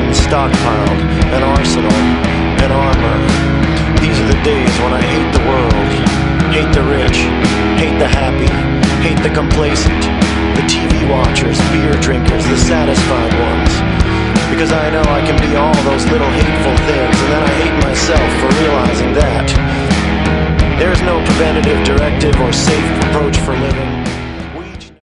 weapons stockpiled, an arsenal, an armor. These are the days when I hate the world, hate the rich, hate the happy, hate the complacent, the TV watchers, beer drinkers, the satisfied ones. Because I know I can be all those little hateful things, and then I hate myself for realizing that. There is no preventative directive or safe approach for living.